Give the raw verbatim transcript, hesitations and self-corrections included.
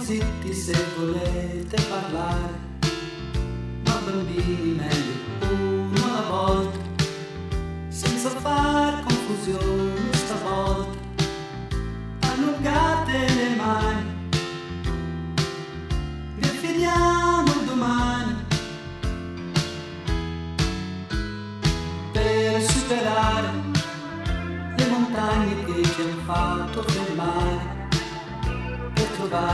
zitti se volete parlare, ma bambini meglio uno alla volta, senza far confusione stavolta. Allungate le mani, vi finiamo domani, per superare le montagne che ci hanno fatto fermare, per trovare